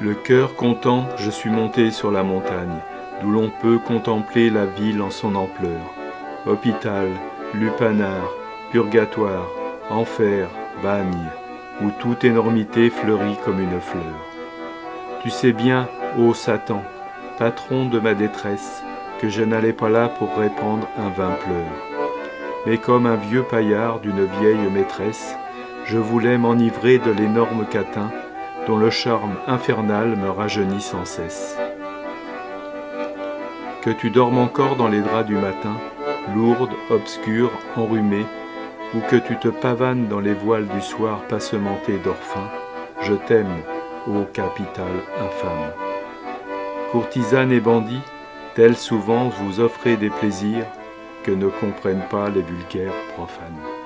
Le cœur content, je suis monté sur la montagne, d'où l'on peut contempler la ville en son ampleur. Hôpital, lupanar, purgatoire, enfer, bagne, où toute énormité fleurit comme une fleur. Tu sais bien, ô Satan, patron de ma détresse, que je n'allais pas là pour répandre un vain pleur. Mais comme un vieux paillard d'une vieille maîtresse, je voulais m'enivrer de l'énorme catin, dont le charme infernal me rajeunit sans cesse. Que tu dormes encore dans les draps du matin, lourde, obscure, enrhumée, ou que tu te pavanes dans les voiles du soir passementé d'orphin, je t'aime, ô capitale infâme. Courtisanes et bandits, tels souvent vous offrez des plaisirs que ne comprennent pas les vulgaires profanes.